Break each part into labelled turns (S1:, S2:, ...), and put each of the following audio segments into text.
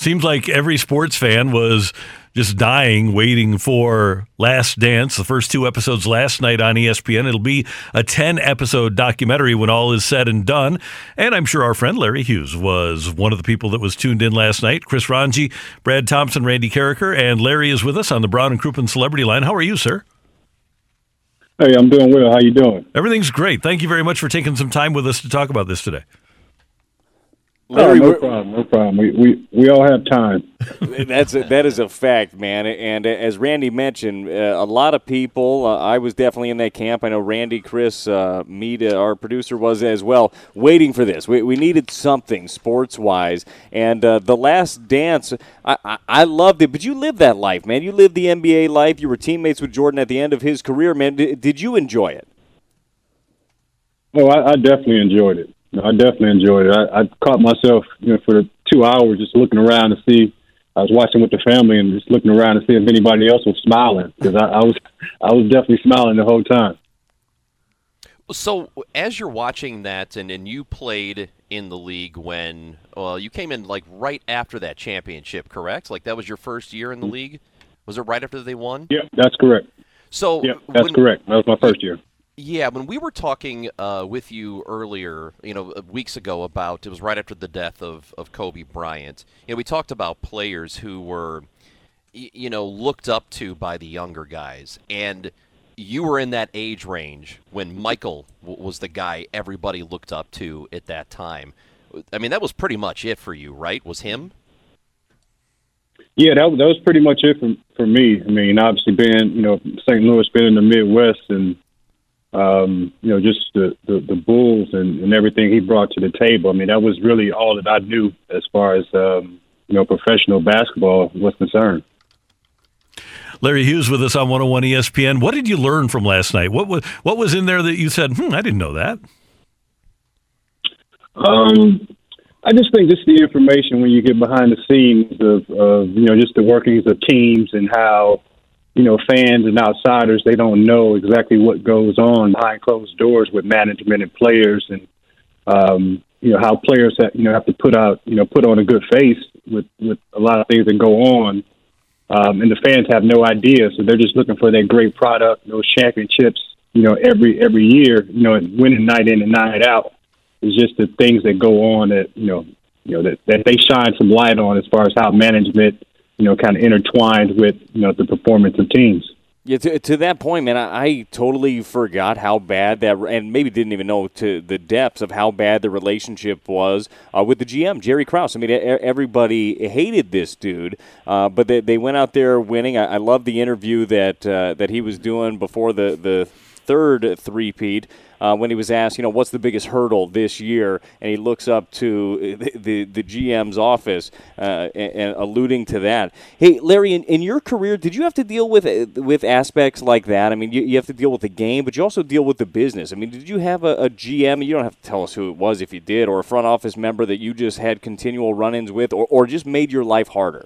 S1: Seems like every sports fan was just dying, waiting for Last Dance, the first 2 episodes last night on ESPN. It'll be a 10-episode documentary when all is said and done. And I'm sure our friend Larry Hughes was one of the people that was tuned in last night. Chris Ranji, Brad Thompson, Randy Carricker, and Larry is with us on the Brown and Crouppen Celebrity Line. How are you, sir?
S2: Hey, I'm doing well. How you doing?
S1: Everything's great. Thank you very much for taking some time with us to talk about this today.
S2: Larry, no problem. We all have time.
S3: That is a fact, man. And as Randy mentioned, a lot of people. I was definitely in that camp. I know Randy, Chris, our producer, was as well. Waiting for this, we needed something sports-wise. And the Last Dance, I loved it. But you lived that life, man. You lived the NBA life. You were teammates with Jordan at the end of his career, man. Did you enjoy it?
S2: Oh, I definitely enjoyed it. I definitely enjoyed it. I caught myself, for 2 hours just looking around to see. I was watching with the family and just looking around to see if anybody else was smiling, because I was definitely smiling the whole time.
S4: So as you're watching that, and you played in the league when you came in like right after that championship, correct? Like that was your first year in the league? Was it right after they won?
S2: Yeah, that's correct.
S4: So
S2: yeah, that's correct. That was my first year.
S4: Yeah, when we were talking with you earlier, weeks ago about, it was right after the death of Kobe Bryant, we talked about players who were, looked up to by the younger guys. And you were in that age range when Michael was the guy everybody looked up to at that time. I mean, that was pretty much it for you, right? Was him?
S2: Yeah, that was pretty much it for me. I mean, obviously being, St. Louis, being in the Midwest, and just the Bulls and everything he brought to the table. I mean, that was really all that I knew as far as, professional basketball was concerned.
S1: Larry Hughes with us on 101 ESPN. What did you learn from last night? What was in there that you said, I didn't know that?
S2: I just think just the information when you get behind the scenes of just the workings of teams and how, fans and outsiders, they don't know exactly what goes on behind closed doors with management and players, and how players have to put on a good face with a lot of things that go on, and the fans have no idea, so they're just looking for that great product, those championships, every year, and winning night in and night out. It's just the things that go on that that they shine some light on as far as how management kind of intertwined with, the performance of teams.
S3: Yeah, to that point, man, I totally forgot how bad that, and maybe didn't even know to the depths of how bad the relationship was with the GM, Jerry Krause. I mean, everybody hated this dude, but they went out there winning. I love the interview that he was doing before the third three-peat. When he was asked, what's the biggest hurdle this year, and he looks up to the GM's office and alluding to that. Hey, Larry, in your career, did you have to deal with aspects like that? I mean, you have to deal with the game, but you also deal with the business. I mean, did you have a GM, you don't have to tell us who it was if you did, or a front office member that you just had continual run-ins with, or just made your life harder?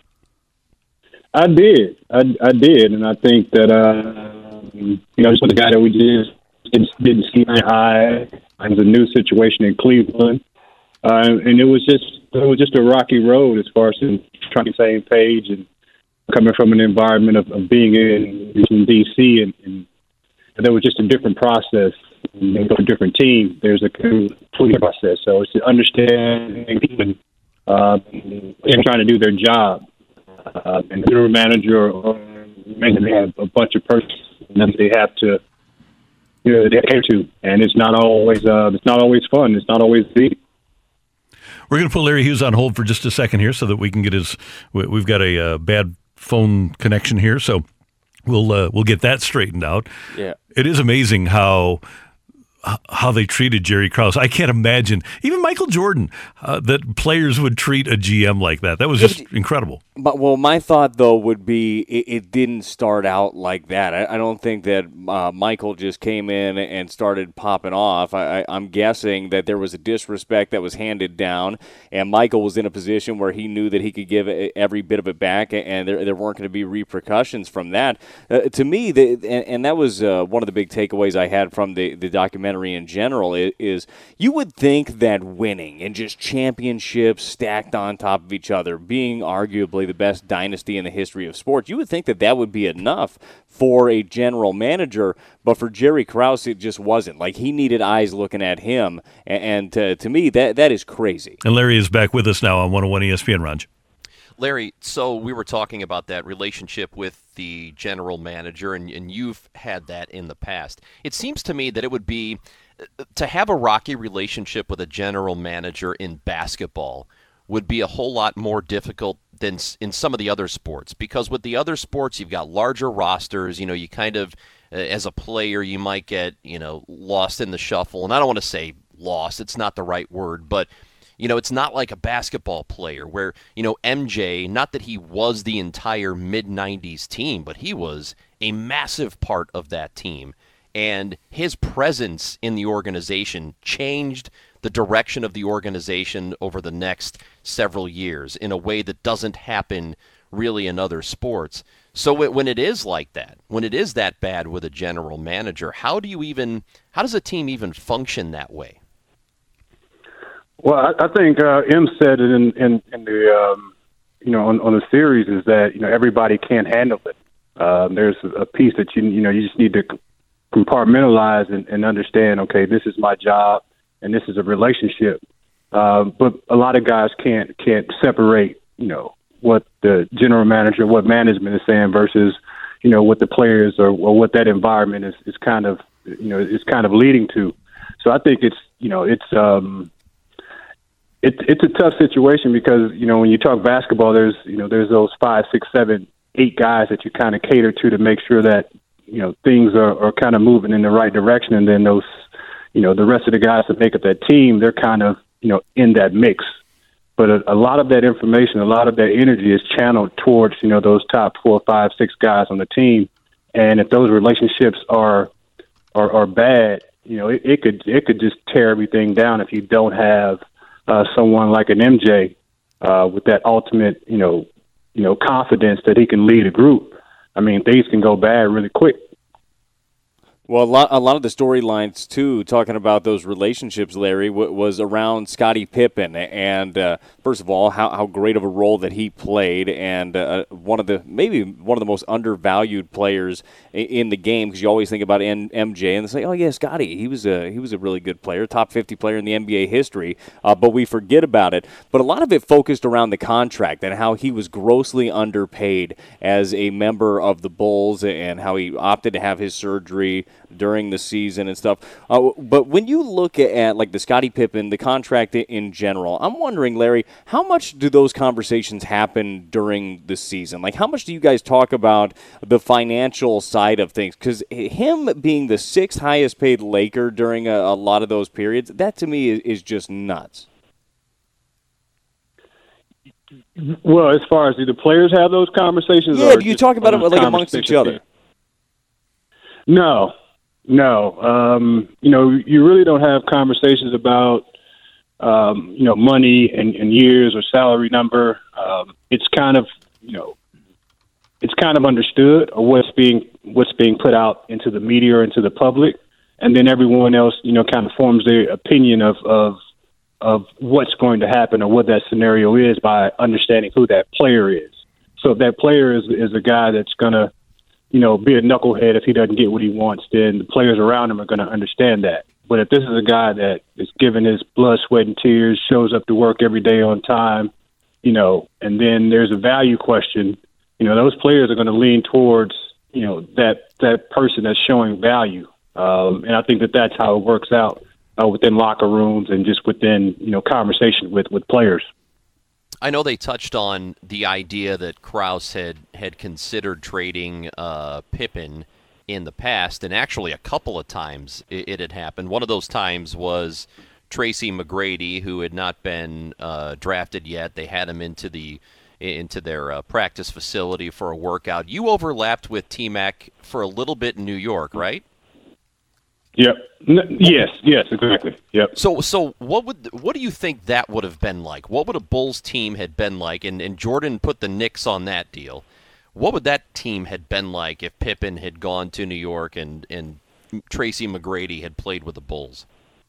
S2: I did. I did, and I think that, just with the guy that we didn't see eye to eye. It was a new situation in Cleveland, and it was just a rocky road as far as trying to stay on the same page and coming from an environment of being in D.C. and there was just a different process. And a different team, there's a complete process. So it's understanding people and trying to do their job. And through a manager or maybe they have a bunch of persons that they have to. They have to, and it's not always fun. It's not always easy.
S1: We're going to put Larry Hughes on hold for just a second here so that we can get we've got a bad phone connection here, so we'll get that straightened out.
S3: Yeah,
S1: it is amazing how they treated Jerry Krause. I can't imagine, even Michael Jordan, that players would treat a GM like that. That was just incredible.
S3: But my thought though would be it didn't start out like that. I don't think that Michael just came in and started popping off. I'm guessing that there was a disrespect that was handed down, and Michael was in a position where he knew that he could give every bit of it back, and there weren't going to be repercussions from that. To me, and that was one of the big takeaways I had from the documentary. documentary in general is you would think that winning and just championships stacked on top of each other, being arguably the best dynasty in the history of sports, you would think that would be enough for a general manager. But for Jerry Krause, it just wasn't. Like, he needed eyes looking at him. And to me, that is crazy.
S1: And Larry is back with us now on 101 ESPN, Ranj.
S4: Larry, so we were talking about that relationship with the general manager, and you've had that in the past. It seems to me that it would be to have a rocky relationship with a general manager in basketball would be a whole lot more difficult than in some of the other sports, because with the other sports, you've got larger rosters. You kind of, as a player, you might get, lost in the shuffle. And I don't want to say lost, it's not the right word, but it's not like a basketball player where, MJ, not that he was the entire mid-90s team, but he was a massive part of that team. And his presence in the organization changed the direction of the organization over the next several years in a way that doesn't happen really in other sports. So when it is like that, when it is that bad with a general manager, how does a team even function that way?
S2: Well, I think M said it in the on the series is that everybody can't handle it. There's a piece that you just need to compartmentalize and understand. Okay, this is my job and this is a relationship. But a lot of guys can't separate what the general manager, what management is saying versus what the players or what that environment is kind of leading to. So I think it's a tough situation because, when you talk basketball, there's those 5, 6, 7, 8 guys that you kind of cater to make sure that, things are kind of moving in the right direction. And then those, the rest of the guys that make up that team, they're kind of, in that mix. But a lot of that information, a lot of that energy is channeled towards, those top 4, 5, 6 guys on the team. And if those relationships are bad, it could just tear everything down if you don't have someone like an MJ with that ultimate, confidence that he can lead a group. I mean, things can go bad really quick.
S3: Well, a lot of the storylines, too, talking about those relationships, Larry, was around Scottie Pippen. And first of all, how great of a role that he played, and maybe one of the most undervalued players in the game, because you always think about MJ and they say, oh, yeah, Scottie, he was a really good player, top 50 player in the NBA history, but we forget about it. But a lot of it focused around the contract and how he was grossly underpaid as a member of the Bulls and how he opted to have his surgery during the season and stuff. But when you look at like the Scottie Pippen, the contract in general, I'm wondering, Larry, how much do those conversations happen during the season? Like, how much do you guys talk about the financial side of things? Because him being the 6th highest paid Laker during a lot of those periods, that to me is just nuts.
S2: Well, as far as do the players have those conversations?
S3: Yeah, do you talk about it like amongst each other?
S2: No. You really don't have conversations about, money and years or salary number. It's kind of understood or what's being put out into the media or into the public. And then everyone else, kind of forms their opinion of what's going to happen or what that scenario is by understanding who that player is. So if that player is a guy that's going to, be a knucklehead if he doesn't get what he wants, then the players around him are going to understand that. But if this is a guy that is giving his blood, sweat, and tears, shows up to work every day on time, and then there's a value question, those players are going to lean towards, that person that's showing value. And I think that's how it works out within locker rooms and just within, conversation with players.
S4: I know they touched on the idea that Krause had considered trading Pippen in the past, and actually a couple of times it had happened. One of those times was Tracy McGrady, who had not been drafted yet. They had him into their practice facility for a workout. You overlapped with T-Mac for a little bit in New York, right?
S2: Yep. Yes, exactly. Yep.
S4: So what do you think that would have been like? What would a Bulls team had been like? And Jordan put the Knicks on that deal. What would that team had been like if Pippen had gone to New York and Tracy McGrady had played with the Bulls?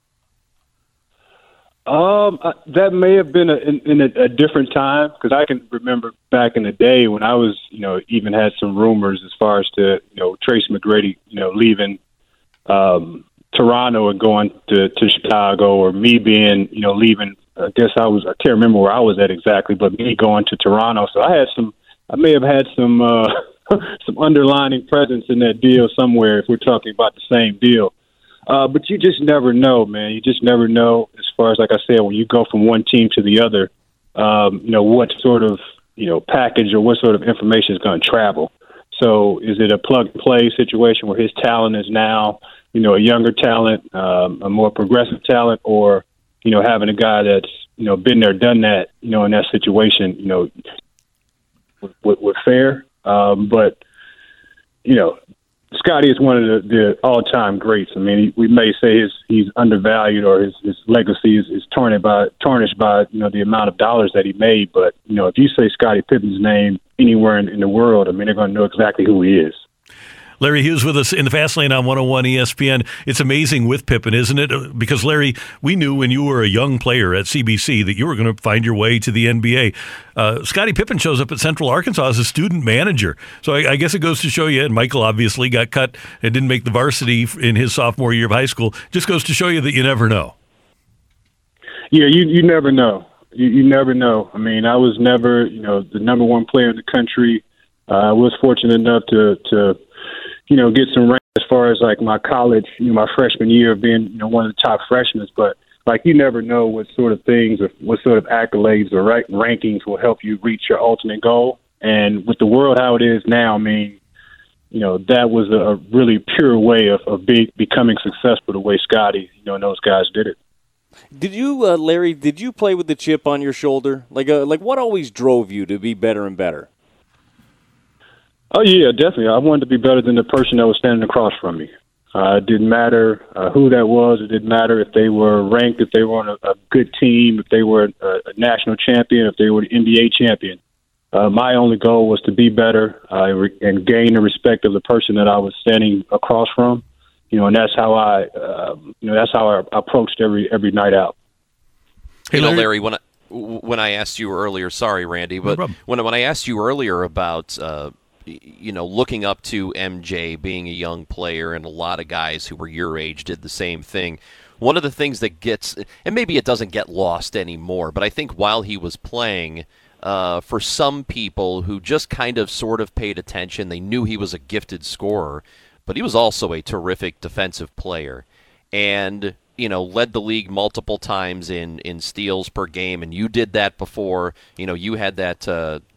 S2: That may have been in a different time, because I can remember back in the day when I was, even had some rumors as far as to, Tracy McGrady, leaving Toronto and going to Chicago, or me being, leaving. I can't remember where I was at exactly, but me going to Toronto. So I may have had some some underlining presence in that deal somewhere, if we're talking about the same deal. But you just never know, man. You just never know, as far as, like I said, when you go from one team to the other, what sort of, package or what sort of information is going to travel. So is it a plug-and-play situation where his talent is now, a younger talent, a more progressive talent, or, having a guy that's, been there, done that, in that situation, with fair. But, Scotty is one of the all-time greats. I mean, we may say he's undervalued, or his legacy is tarnished by the amount of dollars that he made. But if you say Scottie Pippen's name anywhere in the world, I mean, they're going to know exactly who he is.
S1: Larry Hughes with us in the Fast Lane on 101 ESPN. It's amazing with Pippen, isn't it? Because, Larry, we knew when you were a young player at CBC that you were going to find your way to the NBA. Scottie Pippen shows up at Central Arkansas as a student manager. So I guess it goes to show you, and Michael obviously got cut and didn't make the varsity in his sophomore year of high school. Just goes to show you that you never know.
S2: Yeah, you never know. You never know. I mean, I was never, the number one player in the country. I was fortunate enough to get some rank as far as like my college, my freshman year of being, one of the top freshmen. But like, you never know what sort of things or what sort of accolades or rankings will help you reach your ultimate goal. And with the world how it is now, I mean, that was a really pure way of becoming successful the way Scotty, and those guys did it.
S3: Did you, Larry, play with the chip on your shoulder? Like what always drove you to be better and better?
S2: Oh, yeah, definitely. I wanted to be better than the person that was standing across from me. It didn't matter who that was. It didn't matter if they were ranked, if they were on a good team, if they were a national champion, if they were an NBA champion. My only goal was to be better and gain the respect of the person that I was standing across from. And that's how I approached every night out.
S4: Hey, Larry, when I asked you earlier, sorry, Randy, but when I asked you earlier about looking up to MJ, being a young player, and a lot of guys who were your age did the same thing. One of the things that gets, and maybe it doesn't get lost anymore, but I think while he was playing, for some people who just kind of sort of paid attention, they knew he was a gifted scorer, but he was also a terrific defensive player, and led the league multiple times in steals per game, and you did that before. You had that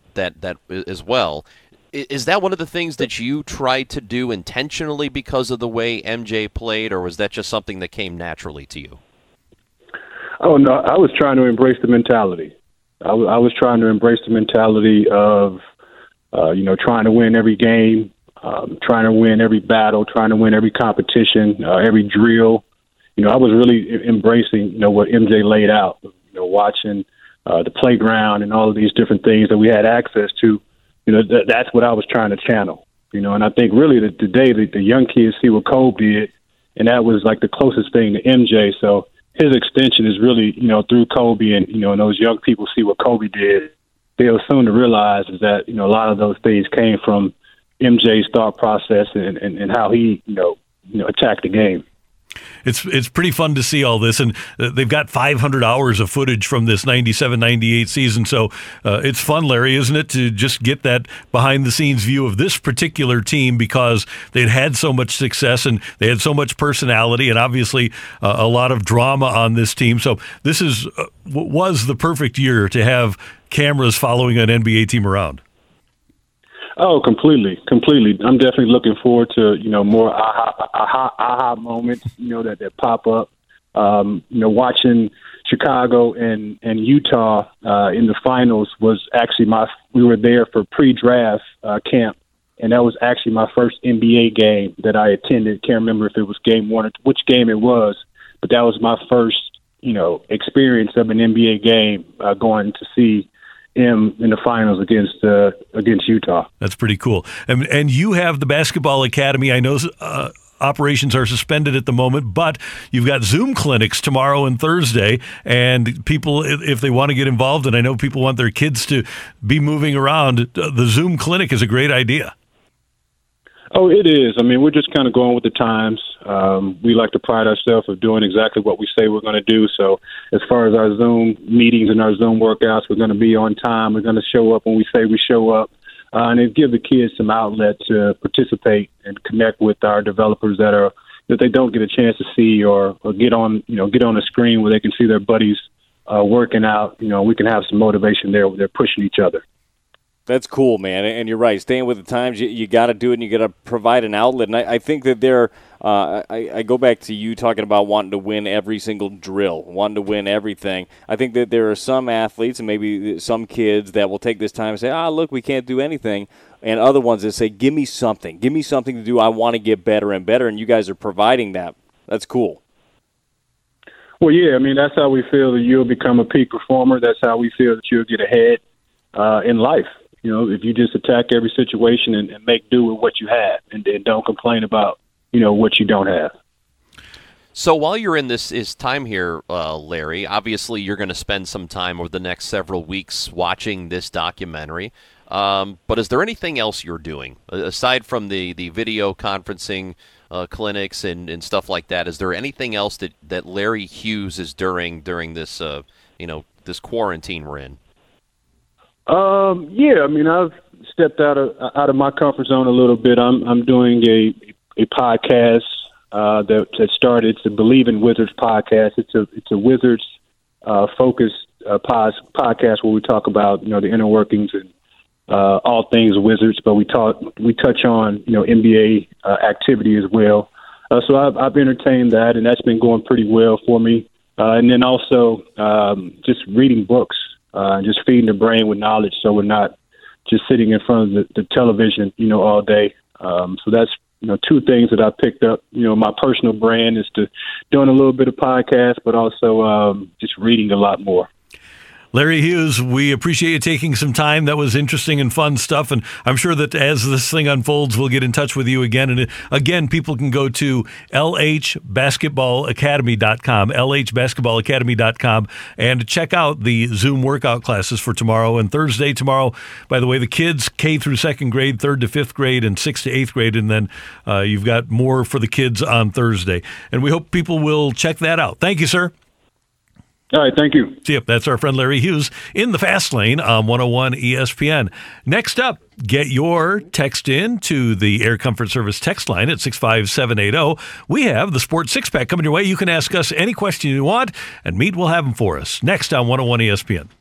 S4: as well. Is that one of the things that you tried to do intentionally because of the way MJ played, or was that just something that came naturally to you?
S2: Oh, no, I was trying to embrace the mentality. I was trying to embrace the mentality of, trying to win every game, trying to win every battle, trying to win every competition, every drill. I was really embracing, what MJ laid out, watching the playground and all of these different things that we had access to. That's what I was trying to channel, and I think really today the young kids see what Kobe did, and that was like the closest thing to MJ. So his extension is really, through Kobe, and, and those young people see what Kobe did. They'll soon to realize is that, a lot of those things came from MJ's thought process and how he, attacked the game.
S1: It's pretty fun to see all this, and they've got 500 hours of footage from this 97-98 season, so it's fun, Larry, isn't it, to just get that behind-the-scenes view of this particular team because they'd had so much success and they had so much personality and obviously a lot of drama on this team. So this was the perfect year to have cameras following an NBA team around.
S2: Oh, completely. I'm definitely looking forward to, more aha moments, that pop up. Watching Chicago and Utah in the finals was actually we were there for pre-draft camp, and that was actually my first NBA game that I attended. Can't remember if it was game one or which game it was, but that was my first, experience of an NBA game going to see him in the finals against Utah.
S1: That's pretty cool. And you have the Basketball Academy. I know operations are suspended at the moment, but you've got Zoom clinics tomorrow and Thursday, and people, if they want to get involved, and I know people want their kids to be moving around, the Zoom clinic is a great idea.
S2: Oh, it is. I mean, we're just kind of going with the times. We like to pride ourselves of doing exactly what we say we're going to do. So as far as our Zoom meetings and our Zoom workouts, we're going to be on time. We're going to show up when we say we show up. And it gives the kids some outlet to participate and connect with our developers that they don't get a chance to see or get on a screen where they can see their buddies working out. We can have some motivation there where they're pushing each other.
S3: That's cool, man. And you're right. Staying with the times, you got to do it, and you got to provide an outlet. And I think that I go back to you talking about wanting to win every single drill, wanting to win everything. I think that there are some athletes and maybe some kids that will take this time and say, look, we can't do anything. And other ones that say, give me something to do. I want to get better and better. And you guys are providing that. That's cool.
S2: Well, yeah, I mean, that's how we feel that you'll become a peak performer. That's how we feel that you'll get ahead in life. If you just attack every situation and make do with what you have and don't complain about, what you don't have.
S4: So while you're in this time here, Larry, obviously you're going to spend some time over the next several weeks watching this documentary. But is there anything else you're doing aside from the video conferencing clinics and stuff like that? Is there anything else that Larry Hughes is during this this quarantine we're in? Yeah, I mean, I've stepped out of my comfort zone a little bit. I'm doing a podcast that started. It's the Believe in Wizards podcast. It's a Wizards focused podcast where we talk about the inner workings and all things Wizards, but we touch on NBA activity as well. So I've entertained that, and that's been going pretty well for me. And then also just reading books. Just feeding the brain with knowledge, so we're not just sitting in front of the television, all day. So that's two things that I picked up. My personal brand is to doing a little bit of podcast, but also just reading a lot more.
S1: Larry Hughes, we appreciate you taking some time. That was interesting and fun stuff, and I'm sure that as this thing unfolds, we'll get in touch with you again. And again, people can go to lhbasketballacademy.com, lhbasketballacademy.com, and check out the Zoom workout classes for tomorrow and Thursday. Tomorrow, by the way, the kids K through second grade, 3rd to 5th grade, and 6th to 8th grade, and then you've got more for the kids on Thursday. And we hope people will check that out. Thank you, sir.
S2: All right, thank you.
S1: See you. That's our friend Larry Hughes in the Fast Lane on 101 ESPN. Next up, get your text in to the Air Comfort Service text line at 65780. We have the Sports Six Pack coming your way. You can ask us any question you want, and Meat will have them for us. Next on 101 ESPN.